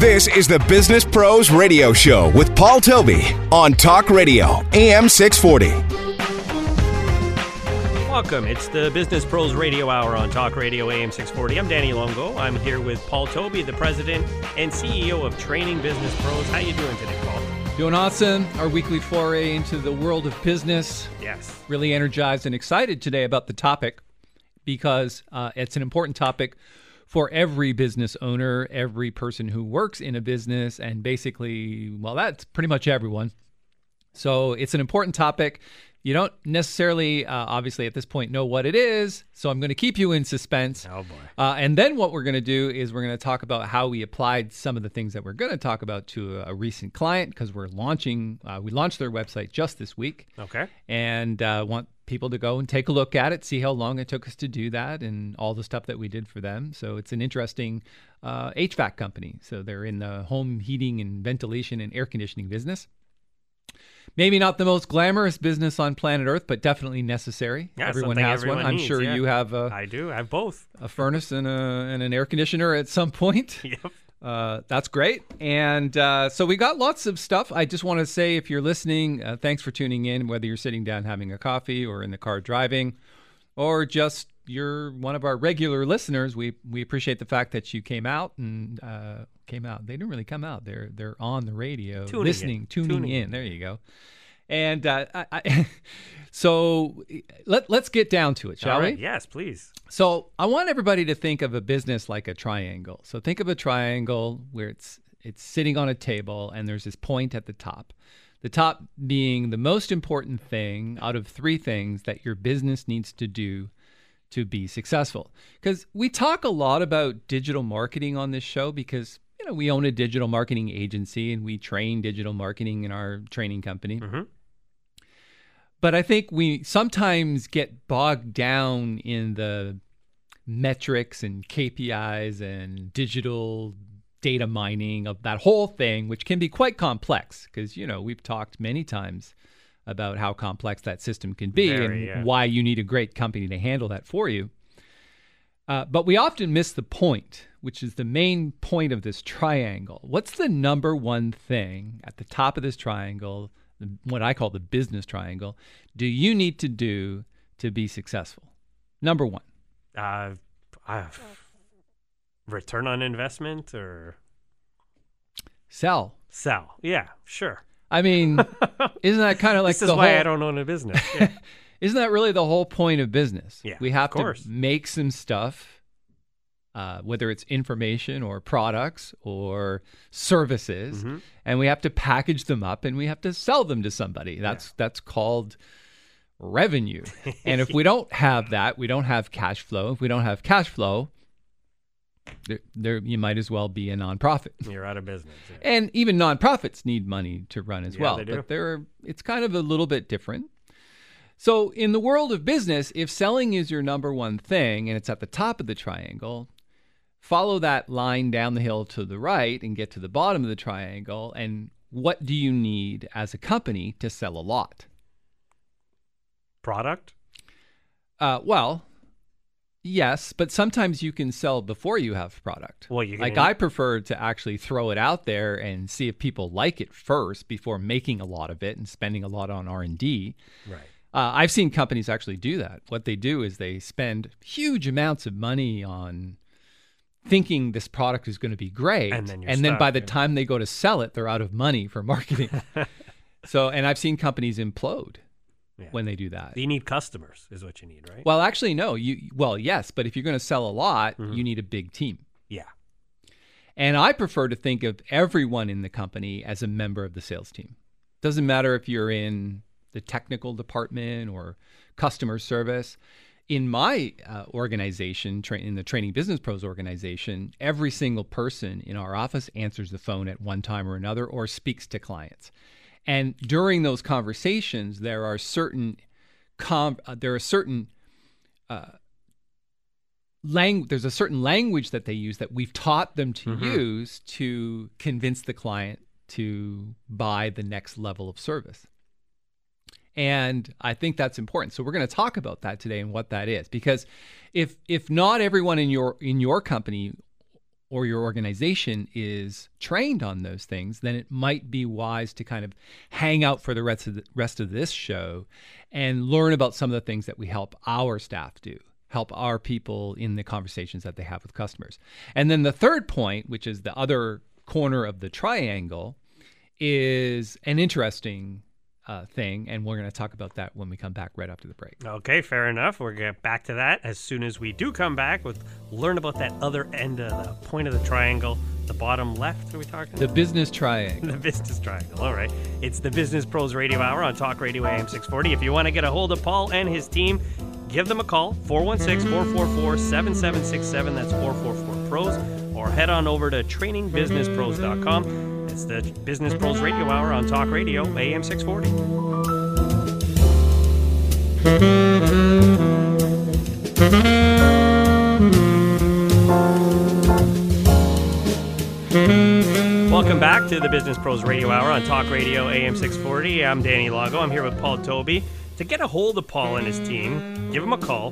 This is the Business Pros Radio Show with Paul Toby on Talk Radio, AM 640. Welcome. It's the Business Pros Radio Hour on Talk Radio, AM 640. I'm Danny Longo. I'm here with Paul Toby, the president and CEO of Training Business Pros. How you doing today, Paul? Doing awesome. Our weekly foray into the world of business. Yes. Really energized and excited today about the topic because it's an important topic for every business owner, every person who works in a business, and basically, well, that's pretty much everyone. So it's an important topic. You don't necessarily, obviously, at this point know what it is, so I'm going to keep you in suspense. Oh, boy. And then what we're going to do is we're going to talk about how we applied some of the things that we're going to talk about to a recent client, because we launched their website just this week. Okay. And want people to go and take a look at it, see how long it took us to do that, and all the stuff that we did for them. So it's an interesting HVAC company. So they're in the home heating and ventilation and air conditioning business. Maybe not the most glamorous business on planet Earth, but definitely necessary. Yeah, everyone has one. I'm sure you have I do. I have both. A furnace and an air conditioner at some point. Yep. That's great. And so we got lots of stuff. I just want to say, if you're listening, thanks for tuning in, whether you're sitting down having a coffee or in the car driving, or just you're one of our regular listeners. We appreciate the fact that you came out and came out. They didn't really come out. They're on the radio, tuning in. There you go. And so let's get down to it, shall we? Yes, please. So I want everybody to think of a business like a triangle. So think of a triangle where it's sitting on a table and there's this point at the top. The top being the most important thing out of three things that your business needs to do to be successful. Because we talk a lot about digital marketing on this show because, we own a digital marketing agency and we train digital marketing in our training company. Mm-hmm. But I think we sometimes get bogged down in the metrics and KPIs and digital data mining of that whole thing, which can be quite complex because, we've talked many times about how complex that system can be why you need a great company to handle that for you. But we often miss the point, which is the main point of this triangle. What's the number one thing at the top of this triangle, what I call the business triangle, do you need to do to be successful? Number one. Return on investment or? Sell. Yeah, sure. I mean, isn't that kind of like this is why I don't own a business. Yeah. Isn't that really the whole point of business? Yeah, we have to make some stuff, whether it's information or products or services, mm-hmm. and we have to package them up and we have to sell them to somebody. That's called revenue. And if we don't have that, we don't have cash flow. If we don't have cash flow, there you might as well be a nonprofit. You're out of business. Yeah. And even nonprofits need money to run as well. They do. But it's kind of a little bit different. So in the world of business, if selling is your number one thing and it's at the top of the triangle, follow that line down the hill to the right and get to the bottom of the triangle. And what do you need as a company to sell a lot? Product? Well, yes, but sometimes you can sell before you have product. Well, I prefer to actually throw it out there and see if people like it first before making a lot of it and spending a lot on R&D. Right. I've seen companies actually do that. What they do is they spend huge amounts of money on thinking this product is going to be great. And then by the time they go to sell it, they're out of money for marketing. And I've seen companies implode when they do that. You need customers is what you need, right? Well, actually, no. Yes, but if you're going to sell a lot, mm-hmm. you need a big team. Yeah. And I prefer to think of everyone in the company as a member of the sales team. Doesn't matter if you're in the technical department or customer service. In my organization, in the Training Business Pros organization, every single person in our office answers the phone at one time or another or speaks to clients. And during those conversations, there's a certain language that they use that we've taught them to mm-hmm. use to convince the client to buy the next level of service. And I think that's important. So we're going to talk about that today and what that is. Because if not everyone in your company or your organization is trained on those things, then it might be wise to kind of hang out for the rest of this show and learn about some of the things that we help our staff do, help our people in the conversations that they have with customers. And then the third point, which is the other corner of the triangle, is an interesting thing, and we're going to talk about that when we come back right after the break. Okay, fair enough. We're going to get back to that as soon as we do come back. We'll learn about that other end of the point of the triangle, the bottom left. Are we talking? The business triangle. The business triangle. All right. It's the Business Pros Radio Hour on Talk Radio AM 640. If you want to get a hold of Paul and his team, give them a call, 416-444-7767. That's 444-PROS. Or head on over to trainingbusinesspros.com. It's the Business Pros Radio Hour on Talk Radio AM 640. Welcome back to the Business Pros Radio Hour on Talk Radio AM 640. I'm Danny Longo. I'm here with Paul Toby. To get a hold of Paul and his team, give them a call,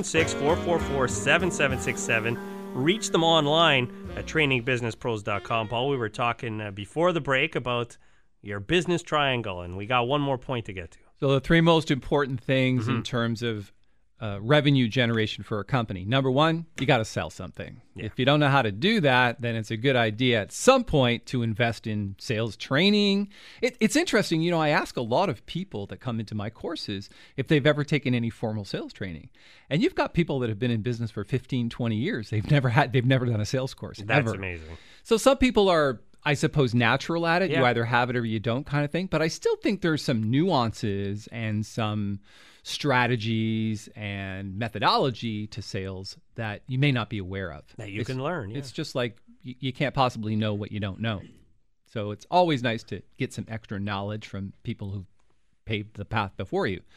416-444-7767. Reach them online at trainingbusinesspros.com. Paul, we were talking before the break about your business triangle, and we got one more point to get to. So the three most important things in terms of revenue generation for a company. Number one, you got to sell something. Yeah. If you don't know how to do that, then it's a good idea at some point to invest in sales training. It's interesting. You know, I ask a lot of people that come into my courses if they've ever taken any formal sales training. And you've got people that have been in business for 15, 20 years. They've never done a sales course. That's ever. Amazing. So some people are, I suppose, natural at it. Yeah. You either have it or you don't kind of thing. But I still think there's some nuances and some strategies and methodology to sales that you may not be aware of. That you can learn. Yeah. It's just like you can't possibly know what you don't know. So it's always nice to get some extra knowledge from people who've paved the path before you.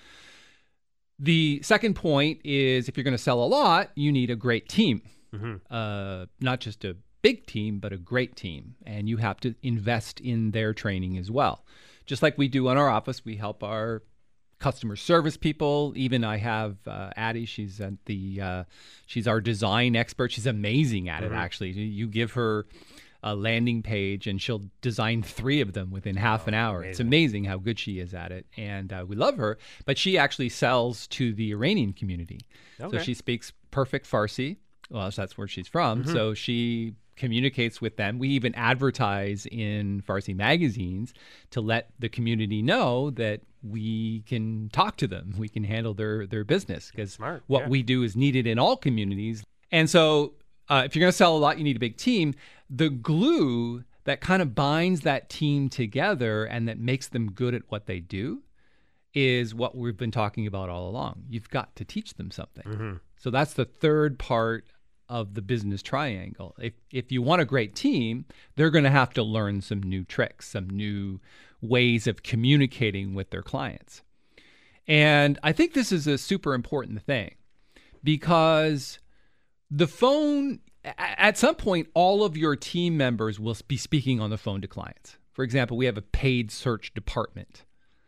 The second point is if you're going to sell a lot, you need a great team. Not just a big team, but a great team. And you have to invest in their training as well. Just like we do in our office, we help our customer service people. Even I have Addie. She's she's our design expert. She's amazing at it. Actually, you give her a landing page and she'll design 3 of them within half an hour. Amazing. It's amazing how good she is at it, and we love her. But she actually sells to the Iranian community, so she speaks perfect Farsi. Well, that's where she's from. So she communicates with them. We even advertise in Farsi magazines to let the community know that we can talk to them. We can handle their business because what we do is needed in all communities. And so if you're going to sell a lot, you need a big team. The glue that kind of binds that team together and that makes them good at what they do is what we've been talking about all along. You've got to teach them something. So that's the third part of the business triangle. If you want a great team, they're going to have to learn some new tricks, some new ways of communicating with their clients. And I think this is a super important thing because the phone, at some point, all of your team members will be speaking on the phone to clients. For example, we have a paid search department.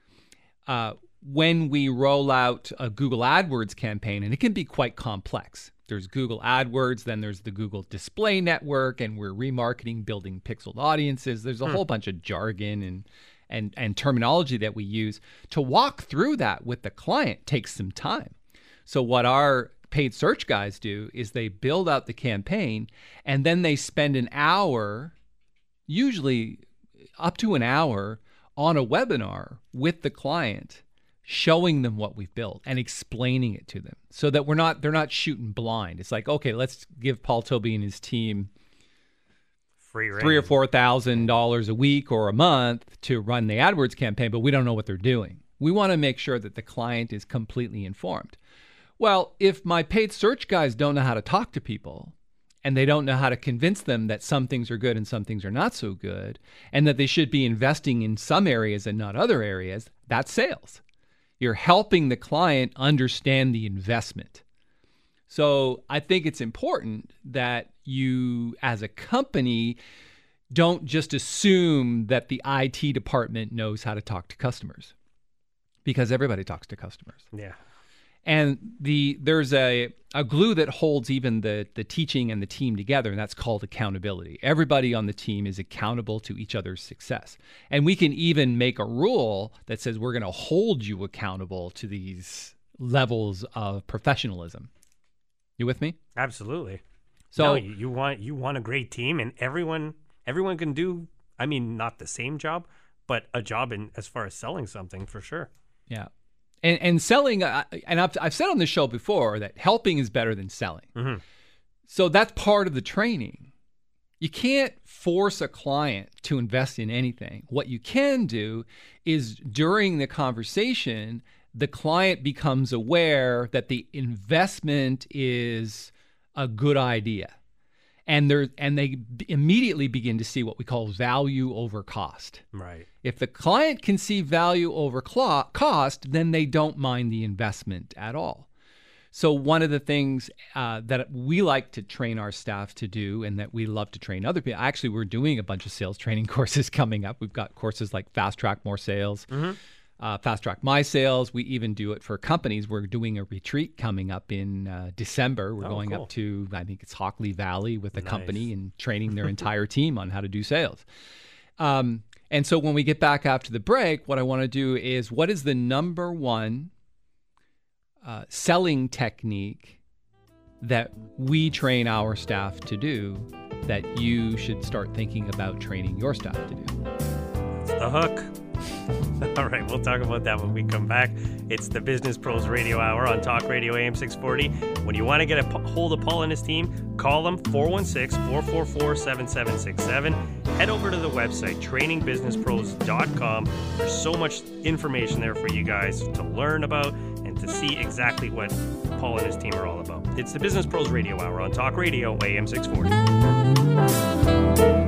When we roll out a Google AdWords campaign, and it can be quite complex. There's Google AdWords, then there's the Google Display Network, and we're remarketing, building pixeled audiences. There's a whole bunch of jargon and terminology that we use. To walk through that with the client takes some time. So what our paid search guys do is they build out the campaign, and then they spend an hour, usually up to an hour, on a webinar with the client, showing them what we've built and explaining it to them so that they're not shooting blind. It's like, okay, let's give Paul Toby and his team $3,000 or $4,000 a week or a month to run the AdWords campaign, but we don't know what they're doing. We want to make sure that the client is completely informed. Well, if my paid search guys don't know how to talk to people and they don't know how to convince them that some things are good and some things are not so good, and that they should be investing in some areas and not other areas, that's sales. You're helping the client understand the investment. So I think it's important that you, as a company, don't just assume that the IT department knows how to talk to customers, because everybody talks to customers. Yeah. And there's a glue that holds even the teaching and the team together, and that's called accountability. Everybody on the team is accountable to each other's success. And we can even make a rule that says we're going to hold you accountable to these levels of professionalism. You with me? Absolutely. So no, you want a great team, and everyone can do, I mean, not the same job, but a job in as far as selling something for sure. Yeah. And selling, and I've said on the show before that helping is better than selling. Mm-hmm. So that's part of the training. You can't force a client to invest in anything. What you can do is during the conversation, the client becomes aware that the investment is a good idea. And they immediately begin to see what we call value over cost. Right. If the client can see value over cost, then they don't mind the investment at all. So one of the things that we like to train our staff to do, and that we love to train other people, actually we're doing a bunch of sales training courses coming up. We've got courses like Fast Track More Sales, Fast Track My Sales. We even do it for companies. We're doing a retreat coming up in December. We're going cool. up to, I think it's Hockley Valley with a company and training their entire team on how to do sales. And so when we get back after the break, what I want to do is, what is the number one selling technique that we train our staff to do that you should start thinking about training your staff to do? It's the hook. All right, we'll talk about that when we come back. It's the Business Pros Radio Hour on Talk Radio AM 640. When you want to get a hold of Paul and his team, call them 416-444-7767. Head over to the website, trainingbusinesspros.com. There's so much information there for you guys to learn about and to see exactly what Paul and his team are all about. It's the Business Pros Radio Hour on Talk Radio AM 640.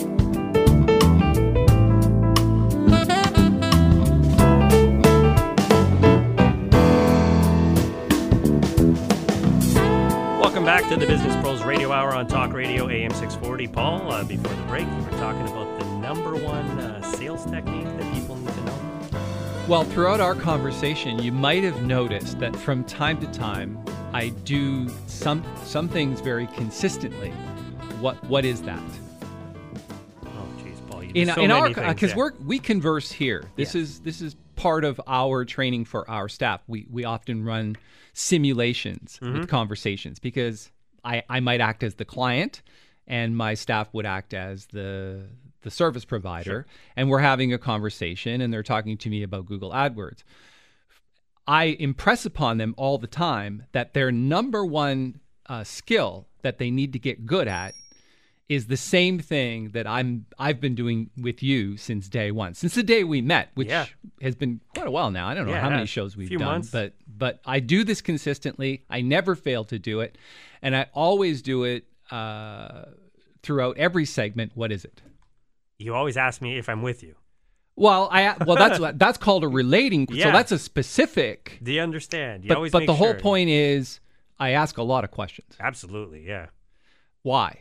Back to the Business Pros Radio Hour on Talk Radio AM 640. Paul, before the break, you were talking about the number one sales technique that people need to know. Well, throughout our conversation, you might have noticed that from time to time, I do some things very consistently. What is that? Oh, geez, Paul, you do so many things. Because we converse here. This is part of our training for our staff. We often run simulations with conversations, because I might act as the client and my staff would act as the service provider. Sure. And we're having a conversation and they're talking to me about Google AdWords. I impress upon them all the time that their number one skill that they need to get good at is the same thing that I've been doing with you since day one, since the day we met, which has been quite a while now. I don't know how many shows we've done, months. but I do this consistently. I never fail to do it, and I always do it throughout every segment. What is it? You always ask me if I'm with you. Well, that's called a relating. So that's a specific. Do you understand? But the whole point is, I ask a lot of questions. Absolutely, yeah. Why?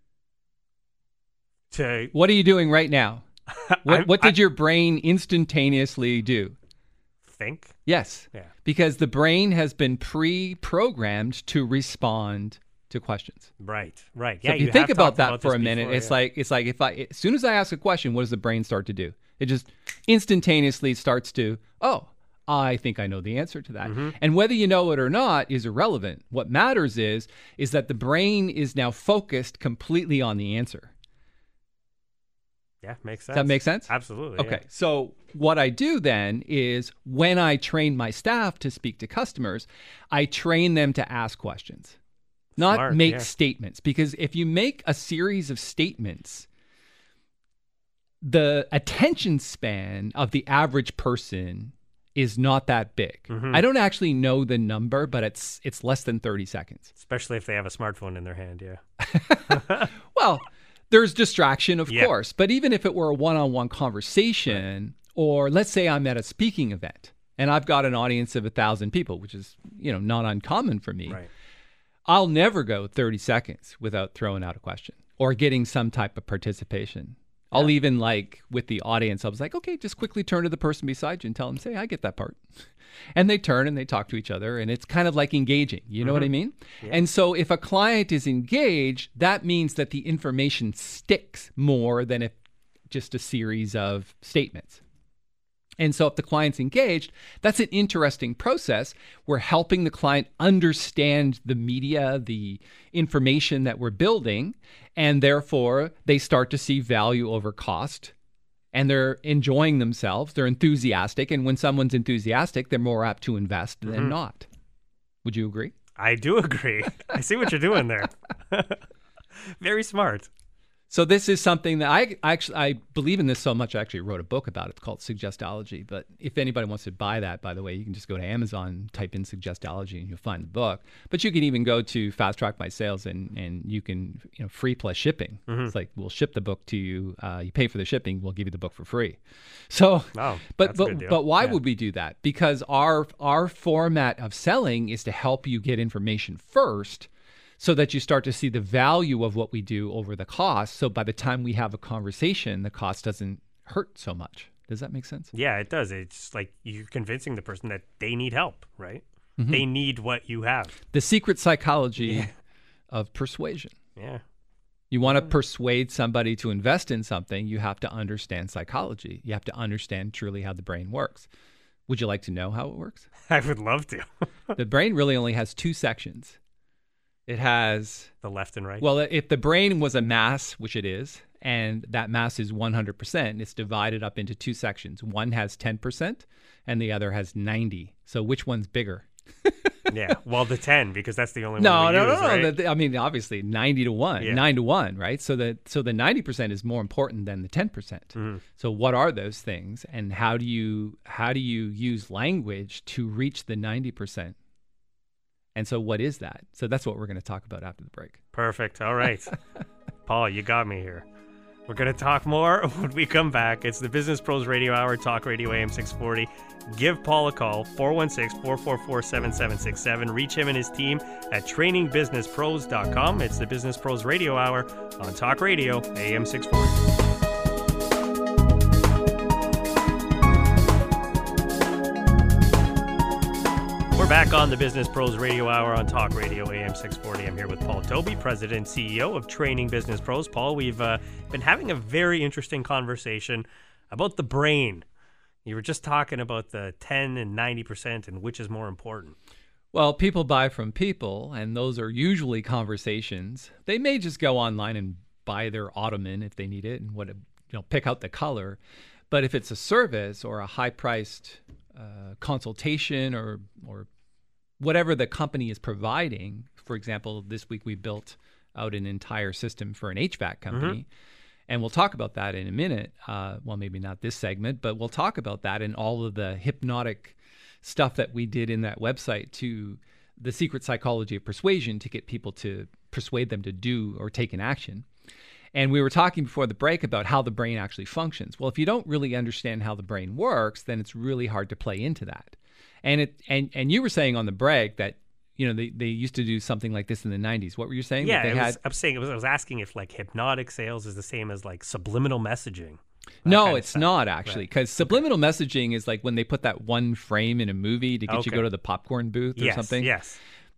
What are you doing right now? What did your brain instantaneously do? Think? Yes. Yeah. Because the brain has been pre-programmed to respond to questions. Right. Yeah. So if you think about that for a minute, it's like as soon as I ask a question, what does the brain start to do? It just instantaneously starts to, I think I know the answer to that. Mm-hmm. And whether you know it or not is irrelevant. What matters is that the brain is now focused completely on the answer. Yeah, makes sense. Does that make sense? Absolutely. Okay. Yeah. So what I do then is, when I train my staff to speak to customers, I train them to ask questions, not make statements. Because if you make a series of statements, the attention span of the average person is not that big. Mm-hmm. I don't actually know the number, but it's less than 30 seconds. Especially if they have a smartphone in their hand, yeah. Well, there's distraction, of course, but even if it were a one-on-one conversation, or let's say I'm at a speaking event and I've got an audience of 1,000 people, which is, not uncommon for me. Right. I'll never go 30 seconds without throwing out a question or getting some type of participation. I'll even like with the audience, I was like, okay, just quickly turn to the person beside you and tell them, say, I get that part. And they turn and they talk to each other, and it's kind of like engaging. You know what I mean? Yeah. And so if a client is engaged, that means that the information sticks more than if just a series of statements. And so if the client's engaged, that's an interesting process. We're helping the client understand the media, the information that we're building, and therefore they start to see value over cost, and they're enjoying themselves. They're enthusiastic. And when someone's enthusiastic, they're more apt to invest than not. Would you agree? I do agree. I see what you're doing there. Very smart. So this is something that I believe in this so much. I actually wrote a book about it. It's called Suggestology. But if anybody wants to buy that, by the way, you can just go to Amazon, type in Suggestology, and you'll find the book. But you can even go to Fast Track My Sales, and you can, free plus shipping. It's like, we'll ship the book to you. You pay for the shipping, we'll give you the book for free. So, but why would we do that? Because our format of selling is to help you get information first, so that you start to see the value of what we do over the cost. So by the time we have a conversation, the cost doesn't hurt so much. Does that make sense? Yeah, it does. It's like you're convincing the person that they need help, right? They need what you have. The secret psychology of persuasion. Yeah. You want to persuade somebody to invest in something, you have to understand psychology. You have to understand truly how the brain works. Would you like to know how it works? I would love to. The brain really only has two sections. It has the left and right. Well, if the brain was a mass, which it is, and that mass is 100%, it's divided up into two sections. One has 10% and the other has 90. So which one's bigger? Yeah, well, the 10, because that's the only one we use, right? I mean, obviously 90 to 1, 9 to 1, right? So the 90% is more important than the 10%. So what are those things, and how do you use language to reach the 90%? And so what is that? So that's what we're going to talk about after the break. Perfect. All right. Paul, you got me here. We're going to talk more when we come back. It's the Business Pros Radio Hour, Talk Radio AM 640. Give Paul a call, 416-444-7767. Reach him and his team at trainingbusinesspros.com. It's the Business Pros Radio Hour on Talk Radio AM 640. Back on the Business Pros Radio Hour on Talk Radio AM 640. I'm here with Paul Toby, President and CEO of Training Business Pros. Paul, we've been having a very interesting conversation about the brain. You were just talking about the 10 and 90% and which is more important. Well, people buy from people, and those are usually conversations. They may just go online and buy their ottoman if they need it and pick out the color. But if it's a service or a high-priced consultation or whatever the company is providing. For example, this week we built out an entire system for an HVAC company, and we'll talk about that in a minute. Well, maybe not this segment, but we'll talk about that and all of the hypnotic stuff that we did in that website to the secret psychology of persuasion to get people to persuade them to do or take an action. And we were talking before the break about how the brain actually functions. Well, if you don't really understand how the brain works, then it's really hard to play into that. And you were saying on the break that they used to do something like this in the 90s. What were you saying? Yeah, I was asking if like hypnotic sales is the same as like subliminal messaging. No, it's not actually, because subliminal messaging is like when they put that one frame in a movie to get you to go to the popcorn booth or something. Yes.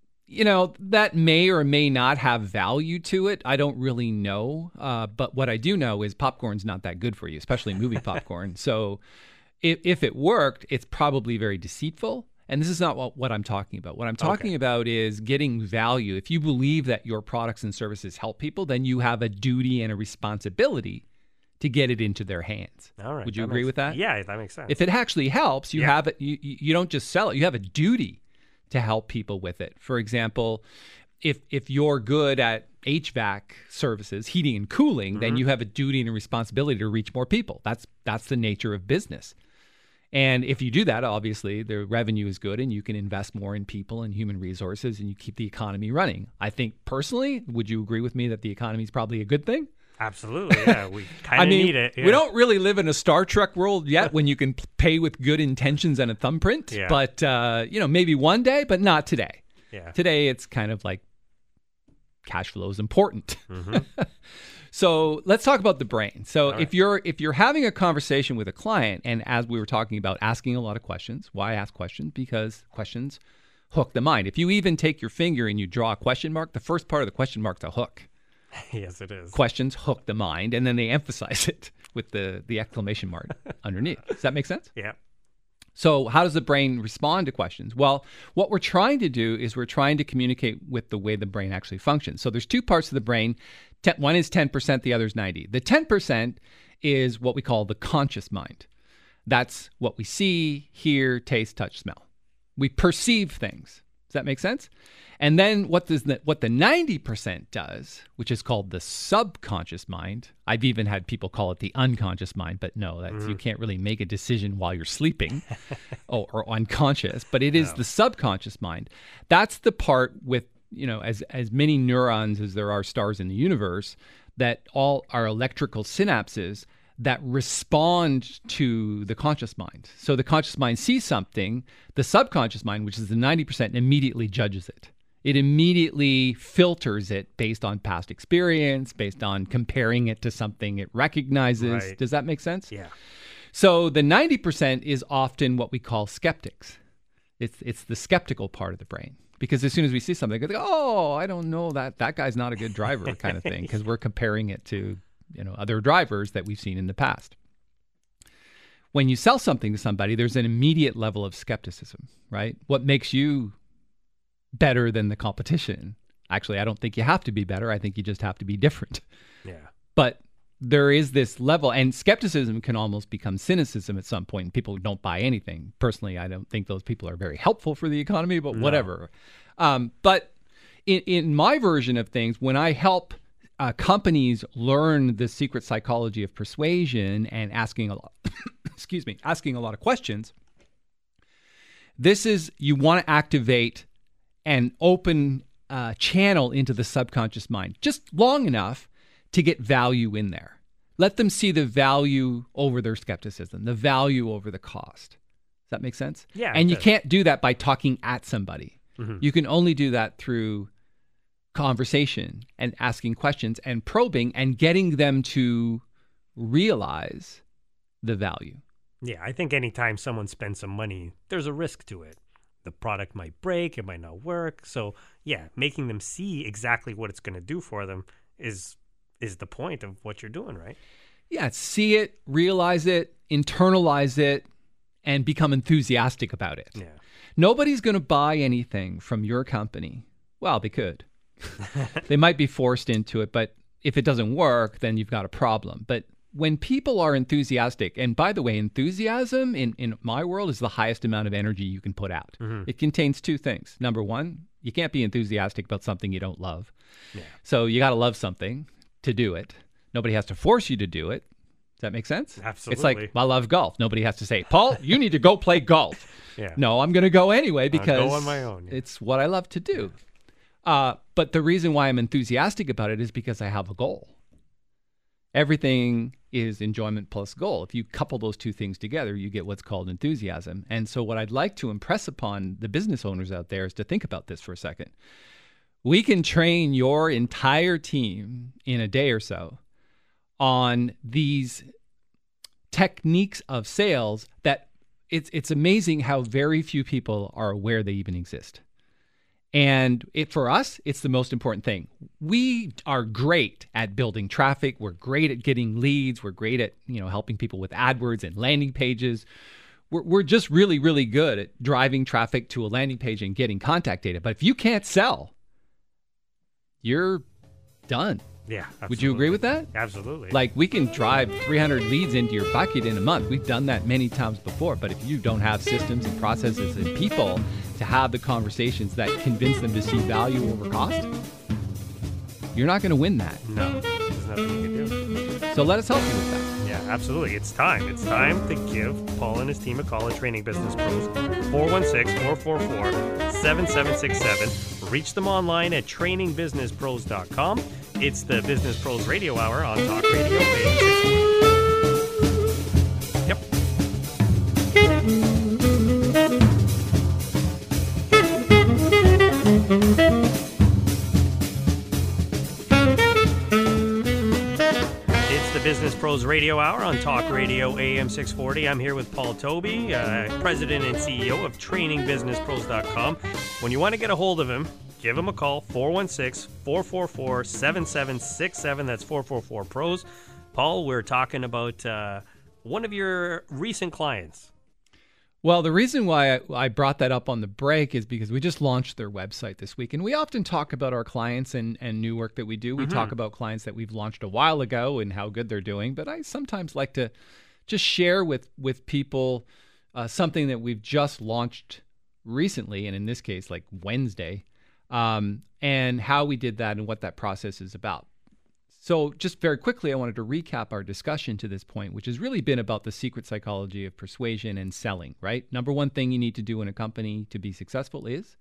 That may or may not have value to it. I don't really know. But what I do know is popcorn's not that good for you, especially movie popcorn. So if it worked, it's probably very deceitful. And this is not what I'm talking about. What I'm talking about is getting value. If you believe that your products and services help people, then you have a duty and a responsibility to get it into their hands. All right. Would you agree with that? Yeah, that makes sense. If it actually helps, you have it. You don't just sell it. You have a duty to help people with it. For example, if you're good at HVAC services, heating and cooling, then you have a duty and a responsibility to reach more people. That's the nature of business. And if you do that, obviously, the revenue is good and you can invest more in people and human resources and you keep the economy running. I think personally, would you agree with me that the economy is probably a good thing? Absolutely, yeah. We kind of need it. Yeah. We don't really live in a Star Trek world yet when you can pay with good intentions and a thumbprint. Yeah. But, maybe one day, but not today. Yeah. Today, it's kind of like cash flow is important. So let's talk about the brain. So if you're having a conversation with a client, and as we were talking about asking a lot of questions, why ask questions? Because questions hook the mind. If you even take your finger and you draw a question mark, the first part of the question mark's a hook. Yes, it is. Questions hook the mind, and then they emphasize it with the exclamation mark underneath. Does that make sense? Yeah. So how does the brain respond to questions? Well, what we're trying to do is we're trying to communicate with the way the brain actually functions. So there's two parts of the brain. One is 10%, the other is 90%. The 10% is what we call the conscious mind. That's what we see, hear, taste, touch, smell. We perceive things. Does that make sense? And then what the 90% does, which is called the subconscious mind. I've even had people call it the unconscious mind, but no, you can't really make a decision while you're sleeping or unconscious, but it is the subconscious mind. That's the part with, as many neurons as there are stars in the universe, that all are electrical synapses that respond to the conscious mind. So the conscious mind sees something, the subconscious mind, which is the 90%, immediately judges it. It immediately filters it based on past experience, based on comparing it to something it recognizes. Right. Does that make sense? Yeah. So the 90% is often what we call skeptics. It's the skeptical part of the brain. Because as soon as we see something, they go, oh, I don't know, that guy's not a good driver kind of thing, because we're comparing it to other drivers that we've seen in the past. When you sell something to somebody, there's an immediate level of skepticism, right? What makes you better than the competition? Actually, I don't think you have to be better. I think you just have to be different. Yeah. But there is this level, and skepticism can almost become cynicism at some point, and people don't buy anything. Personally, I don't think those people are very helpful for the economy, but whatever. But in my version of things, when I help companies learn the secret psychology of persuasion and asking a lot, asking a lot of questions, this is, you want to activate an open channel into the subconscious mind, just long enough to get value in there. Let them see the value over their skepticism, the value over the cost. Does that make sense? Yeah. And you can't do that by talking at somebody. You can only do that through conversation and asking questions and probing and getting them to realize the value. Yeah, I think anytime someone spends some money, there's a risk to it. The product might break, it might not work. So yeah, making them see exactly what it's going to do for them is the point of what you're doing, right? Yeah, see it, realize it, internalize it, and become enthusiastic about it. Yeah. Nobody's going to buy anything from your company. Well, they could. They might be forced into it, but if it doesn't work, then you've got a problem. But when people are enthusiastic, and by the way, enthusiasm in my world is the highest amount of energy you can put out. It contains two things. Number one, you can't be enthusiastic about something you don't love. Yeah. So you got to love something to do it. Nobody has to force you to do it. Does that make sense? Absolutely. It's like, I love golf. Nobody has to say, Paul, you need to go play golf. Yeah. No, I'm going to go anyway because I'll go on my own. It's what I love to do. But the reason why I'm enthusiastic about it is because I have a goal. Everything is enjoyment plus goal. If you couple those two things together, you get what's called enthusiasm. And so what I'd like to impress upon the business owners out there is to think about this for a second. We can train your entire team in a day or so on these techniques of sales that it's amazing how very few people are aware they even exist. And for us, it's the most important thing. We are great at building traffic. We're great at getting leads. We're great at helping people with AdWords and landing pages. We're just really, really good at driving traffic to a landing page and getting contact data. But if you can't sell, you're done. Yeah, absolutely. Would you agree with that? Absolutely. Like, we can drive 300 leads into your bucket in a month. We've done that many times before. But if you don't have systems and processes and people to have the conversations that convince them to see value over cost, you're not going to win that. No, there's nothing you can do. So let us help you with that. Yeah, absolutely. It's time. It's time to give Paul and his team of college training business pros 416-444-7767. Reach them online at trainingbusinesspros.com. It's the Business Pros Radio Hour on Talk Radio page 64. Yep. Business Pros Radio Hour on Talk Radio AM 640. I'm here with Paul Toby, President and CEO of TrainingBusinessPros.com. When you want to get a hold of him, give him a call, 416-444-7767. That's 444-PROS. Paul, we're talking about one of your recent clients. Well, the reason why I brought that up on the break is because we just launched their website this week. And we often talk about our clients and new work that we do. We talk about clients that we've launched a while ago and how good they're doing. But I sometimes like to just share with people something that we've just launched recently, and in this case, like Wednesday, and how we did that and what that process is about. So just very quickly, I wanted to recap our discussion to this point, which has really been about the secret psychology of persuasion and selling, right? Number one thing you need to do in a company to be successful is?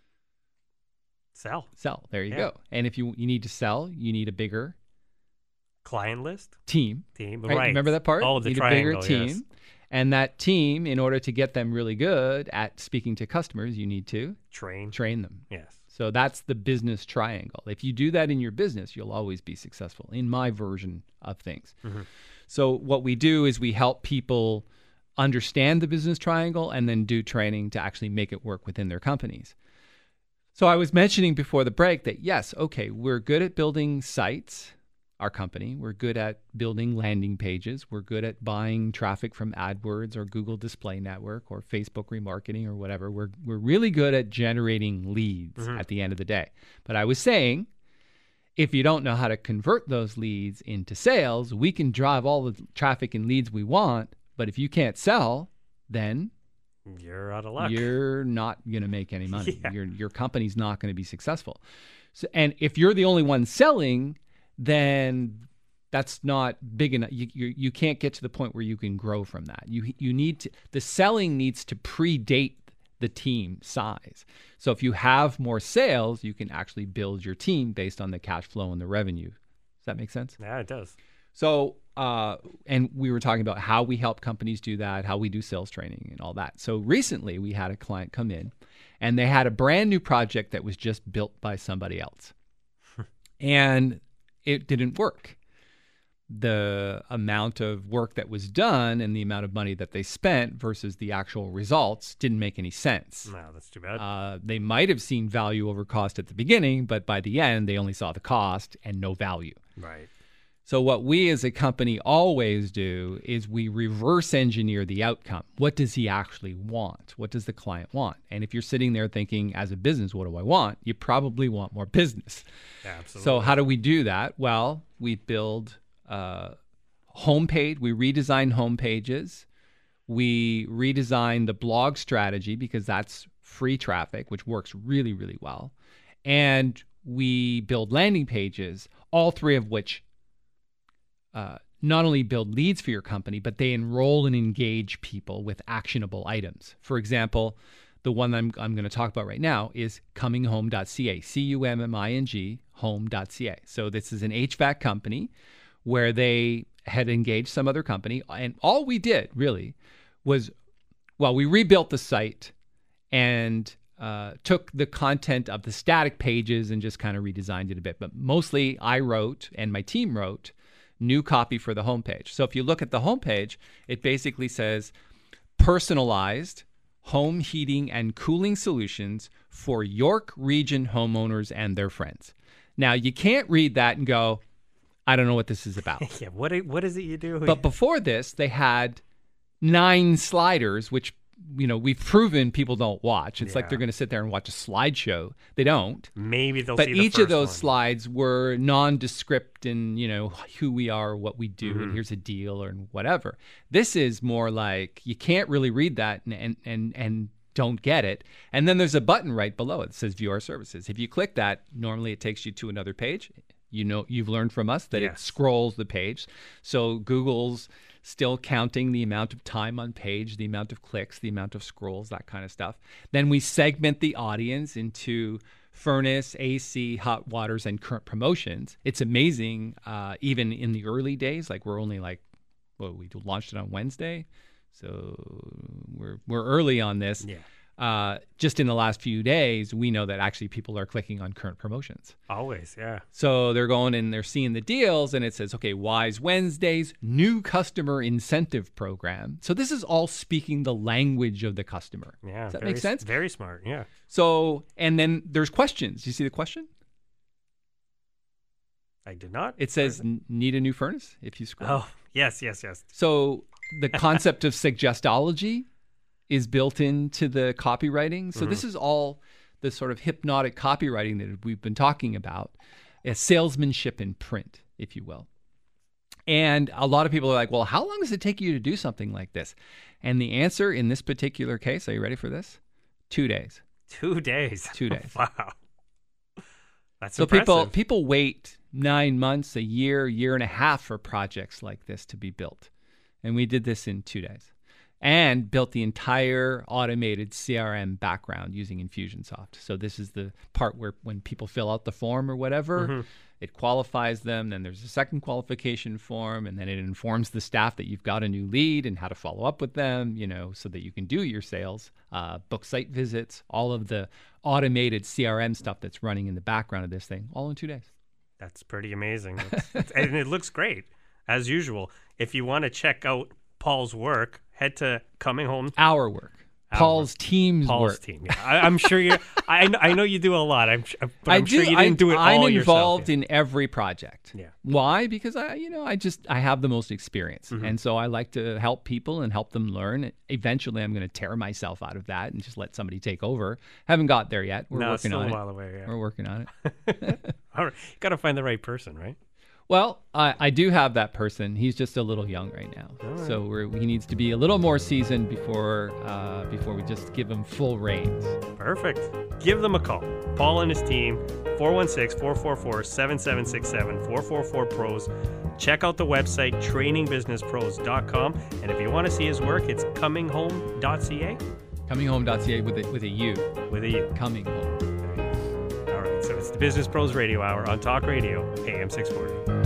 Sell. There you go. And if you need to sell, you need a bigger client list? Team. Right. Remember that part? Oh, the you need triangle, a bigger team. yes. And that team, in order to get them really good at speaking to customers, you need to train them. Yes. So that's the business triangle. If you do that in your business, you'll always be successful, in my version of things. So what we do is we help people understand the business triangle and then do training to actually make it work within their companies. So I was mentioning before the break that, yes, okay, we're good at building sites, our company. We're good at building landing pages. We're good at buying traffic from AdWords or Google Display Network or Facebook remarketing or whatever. We're really good at generating leads at the end of the day. But I was saying, if you don't know how to convert those leads into sales, we can drive all the traffic and leads we want. But if you can't sell, then you're out of luck. You're not going to make any money. Yeah. Your company's not going to be successful. So, and if you're the only one selling, then that's not big enough. You can't get to the point where you can grow from that. You need to, the selling needs to predate the team size. So if you have more sales, you can actually build your team based on the cash flow and the revenue. Does that make sense? Yeah, it does. So, and we were talking about how we help companies do that, how we do sales training and all that. So recently we had a client come in and they had a brand new project that was just built by somebody else. And it didn't work. The amount of work that was done and the amount of money that they spent versus the actual results didn't make any sense. No, that's too bad. They might have seen value over cost at the beginning, but by the end, they only saw the cost and no value. Right. So what we as a company always do is we reverse engineer the outcome. What does he actually want? What does the client want? And if you're sitting there thinking, as a business, what do I want? You probably want more business. Yeah, absolutely. So how do we do that? Well, we build homepage. We redesign homepages. We redesign the blog strategy because that's free traffic, which works really, really well. And we build landing pages, all three of which not only build leads for your company, but they enroll and engage people with actionable items. For example, the one I'm going to talk about right now is CummingHome.ca, CUMMING home.ca. So this is an HVAC company where they had engaged some other company. And all we did really was, well, we rebuilt the site and took the content of the static pages and just kind of redesigned it a bit. But mostly I wrote and my team wrote new copy for the homepage. So if you look at the homepage, it basically says personalized home heating and cooling solutions for York Region homeowners and their friends. Now, you can't read that and go, I don't know what this is about. Yeah, what is it you do? But before this, they had 9 sliders, which, you know, we've proven people don't watch. It's like they're going to sit there and watch a slideshow. They don't. Maybe they'll but see the each first of those one. slides were nondescript and, you know, who we are, what we do, and here's a deal or whatever. This is more like you can't really read that and don't get it. And then there's a button right below it that says view our services. If you click that, normally it takes you to another page. You know, you've learned from us that it scrolls the page. So Google's still counting the amount of time on page, the amount of clicks, the amount of scrolls, that kind of stuff. Then we segment the audience into furnace, AC, hot waters, and current promotions. It's amazing, even in the early days, like we're only like, well, we launched it on Wednesday. So we're early on this. Yeah. just in the last few days, we know that actually people are clicking on current promotions. Always, yeah. So they're going and they're seeing the deals, and it says, okay, Wise Wednesdays, new customer incentive program. So this is all speaking the language of the customer. Yeah. Does that make sense? Very smart, yeah. So, and then there's questions. Do you see the question? I did not. It says, need a new furnace, if you scroll. Oh, yes. So the concept of suggestology is built into the copywriting. So this is all the sort of hypnotic copywriting that we've been talking about, a salesmanship in print, if you will. And a lot of people are like, well, how long does it take you to do something like this? And the answer in this particular case, are you ready for this? 2 days. 2 days. 2 days. Wow. That's so impressive. people wait 9 months, a year and a half for projects like this to be built. And we did this in 2 days. And built the entire automated CRM background using Infusionsoft. So this is the part where when people fill out the form or whatever, it qualifies them. Then there's a second qualification form, and then it informs the staff that you've got a new lead and how to follow up with them, so that you can do your sales, book site visits, all of the automated CRM stuff that's running in the background of this thing, all in 2 days. That's pretty amazing. And it looks great, as usual. If you want to check out Paul's work, head to Coming Home. Our work. Paul's team's Paul's work. team. Yeah. I'm sure you. I know you do a lot. I'm sure you didn't do it all I'm yourself. involved in every project. Yeah. Why? Because I have the most experience, and so I like to help people and help them learn. Eventually, I'm going to tear myself out of that and just let somebody take over. Haven't got there yet. We're working still on it. a while away. Yeah. We're working on it. All right. You got to find the right person, right? Well, I do have that person. He's just a little young right now, so he needs to be a little more seasoned before we just give him full reins. Perfect. Give them a call. Paul and his team, 416-444-7767, 444-PROS. Check out the website, trainingbusinesspros.com. And if you want to see his work, it's cominghome.ca. Cominghome.ca with a U. With a U. Coming Home. All right, so it's the Business Pros Radio Hour on Talk Radio, AM 640.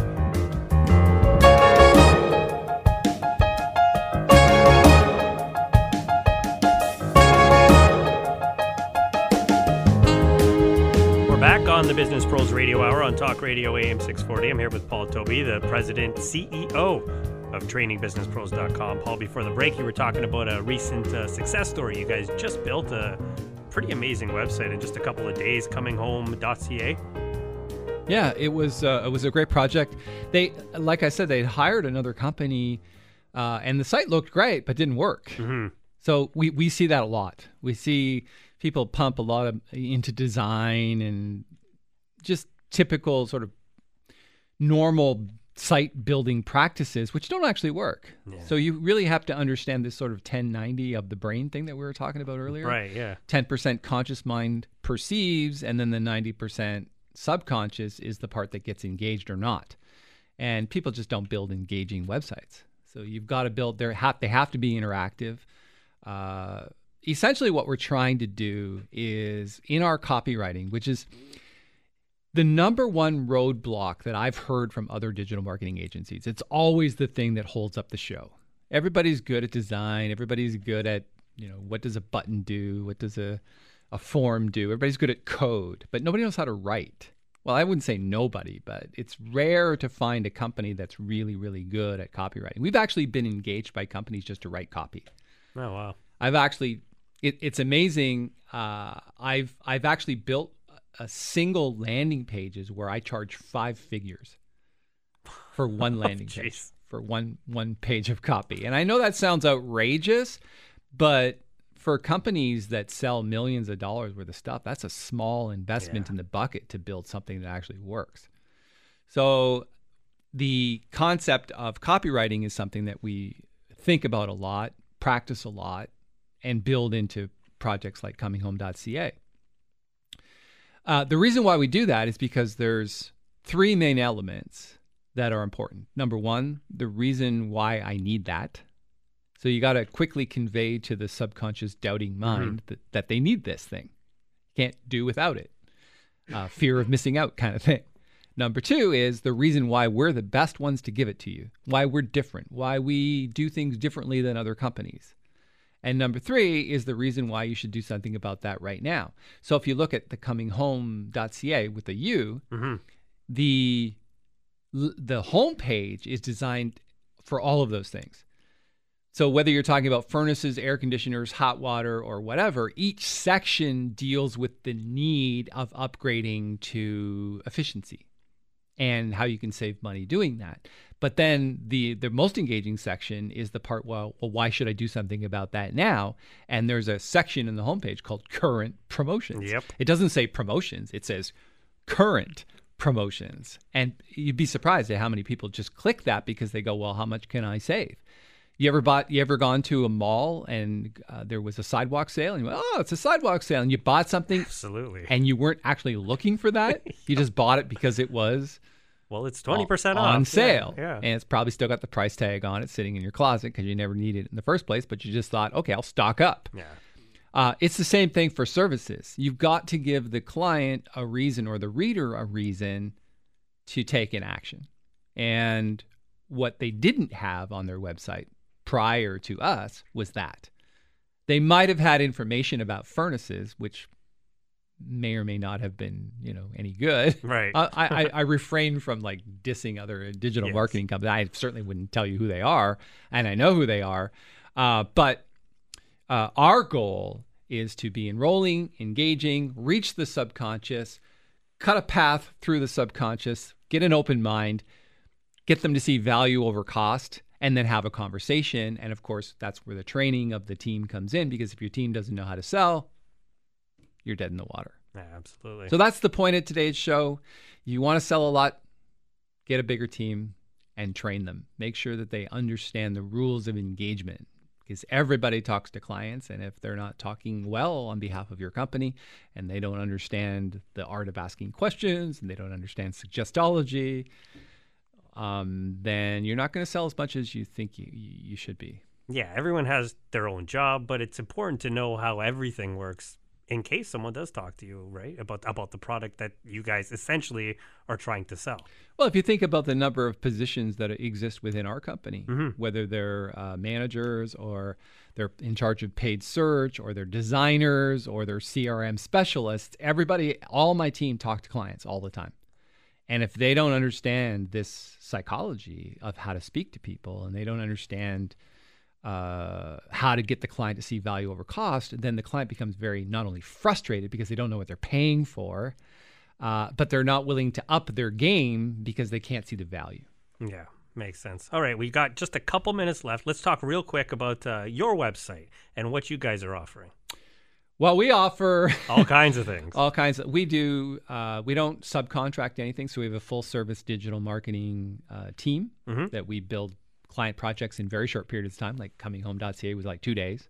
On the Business Pros Radio Hour on Talk Radio AM 640. I'm here with Paul Toby, the president, CEO of trainingbusinesspros.com. Paul, before the break, you were talking about a recent success story. You guys just built a pretty amazing website in just a couple of days, cominghome.ca. Yeah, it was a great project. They, like I said, they hired another company, and the site looked great, but didn't work. So we see that a lot. We see people pump a lot into design and just typical sort of normal site building practices, which don't actually work. Yeah. So you really have to understand this sort of 10-90 of the brain thing that we were talking about earlier. Right, yeah. 10% conscious mind perceives, and then the 90% subconscious is the part that gets engaged or not. And people just don't build engaging websites. So you've got to build, they have to be interactive. Essentially what we're trying to do is in our copywriting, which is the number one roadblock that I've heard from other digital marketing agencies. It's always the thing that holds up the show. Everybody's good at design. Everybody's good at, what does a button do? What does a form do? Everybody's good at code, but nobody knows how to write. Well, I wouldn't say nobody, but it's rare to find a company that's really, really good at copywriting. We've actually been engaged by companies just to write copy. Oh, wow. I've actually, it's amazing. I've actually built a single landing pages where I charge 5 figures for one landing page, for one page of copy. And I know that sounds outrageous, but for companies that sell millions of dollars worth of stuff, that's a small investment in the bucket to build something that actually works. So the concept of copywriting is something that we think about a lot, practice a lot, and build into projects like cominghome.ca. The reason why we do that is because there's 3 main elements that are important. Number one, the reason why I need that. So you got to quickly convey to the subconscious doubting mind that they need this thing. Can't do without it. Fear of missing out kind of thing. Number 2 is the reason why we're the best ones to give it to you, why we're different, why we do things differently than other companies. And number 3 is the reason why you should do something about that right now. So if you look at thecominghome.ca with a U, the homepage is designed for all of those things. So whether you're talking about furnaces, air conditioners, hot water, or whatever, each section deals with the need of upgrading to efficiency and how you can save money doing that. But then the most engaging section is the part, well, why should I do something about that now? And there's a section in the homepage called current promotions. Yep. It doesn't say promotions. It says current promotions. And you'd be surprised at how many people just click that because they go, well, how much can I save? You ever gone to a mall and there was a sidewalk sale and you went, oh, it's a sidewalk sale, and you bought something? Absolutely. And you weren't actually looking for that. You just bought it because it was it's 20% off on sale. Yeah. And it's probably still got the price tag on it sitting in your closet because you never needed it in the first place, but you just thought, okay, I'll stock up. Yeah. It's the same thing for services. You've got to give the client a reason, or the reader a reason, to take an action. And what they didn't have on their website prior to us was that. They might have had information about furnaces, which may or may not have been, any good. Right. I refrain from dissing other digital marketing companies. I certainly wouldn't tell you who they are, and I know who they are. But our goal is to be enrolling, engaging, reach the subconscious, cut a path through the subconscious, get an open mind, get them to see value over cost, and then have a conversation. And of course, that's where the training of the team comes in, because if your team doesn't know how to sell, you're dead in the water. Yeah, absolutely. So that's the point of today's show. You want to sell a lot, get a bigger team and train them. Make sure that they understand the rules of engagement, because everybody talks to clients. And if they're not talking well on behalf of your company, and they don't understand the art of asking questions, and they don't understand suggestology, then you're not going to sell as much as you think you should be. Yeah, everyone has their own job, but it's important to know how everything works in case someone does talk to you, right, about the product that you guys essentially are trying to sell. Well, if you think about the number of positions that exist within our company, whether they're managers, or they're in charge of paid search, or they're designers, or they're CRM specialists, all my team talk to clients all the time. And if they don't understand this psychology of how to speak to people, and they don't understand how to get the client to see value over cost, then the client becomes very not only frustrated because they don't know what they're paying for, but they're not willing to up their game because they can't see the value. Yeah, makes sense. All right, we got just a couple minutes left. Let's talk real quick about your website and what you guys are offering. Well, we offer all kinds of things. We do. We don't subcontract anything, so we have a full service digital marketing team that we build client projects in very short periods of time. Like cominghome.ca was 2 days.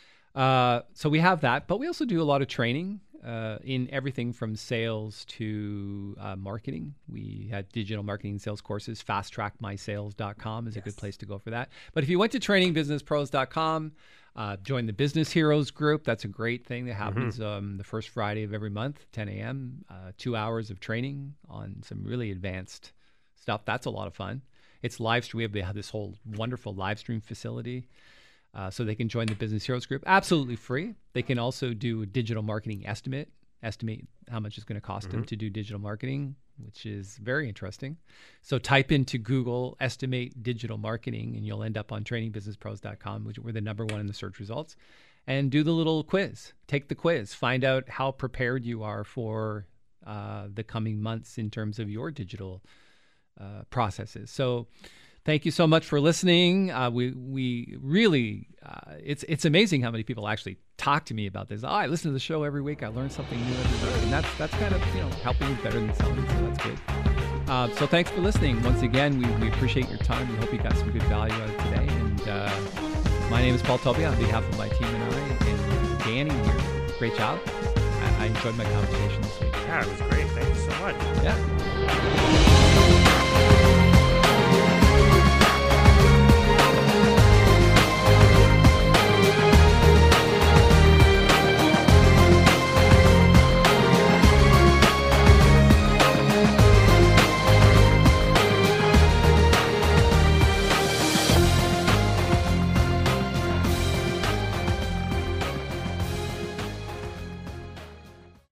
So we have that, but we also do a lot of training in everything from sales to marketing. We had digital marketing sales courses. FastTrackMySales.com is a good place to go for that. But if you went to trainingbusinesspros.com, join the Business Heroes group. That's a great thing that happens the first Friday of every month, 10 a.m., 2 hours of training on some really advanced stuff. That's a lot of fun. It's live stream. We have this whole wonderful live stream facility. So they can join the Business Heroes group absolutely free. They can also do a digital marketing estimate how much it's going to cost them to do digital marketing, which is very interesting. So type into Google estimate digital marketing, and you'll end up on trainingbusinesspros.com, which we're the number one in the search results, and do the little quiz. Take the quiz. Find out how prepared you are for the coming months in terms of your digital processes. So thank you so much for listening. We really, it's amazing how many people actually talk to me about this. I listen to the show every week. I learn something new every week, and that's kind of helping me better than selling. So that's good. So thanks for listening. Once again, we appreciate your time. We hope you got some good value out of today. And my name is Paul Toby on behalf of my team and Danny here. Great job. I enjoyed my conversation this week. Yeah, it was great. Thank you so much. Yeah.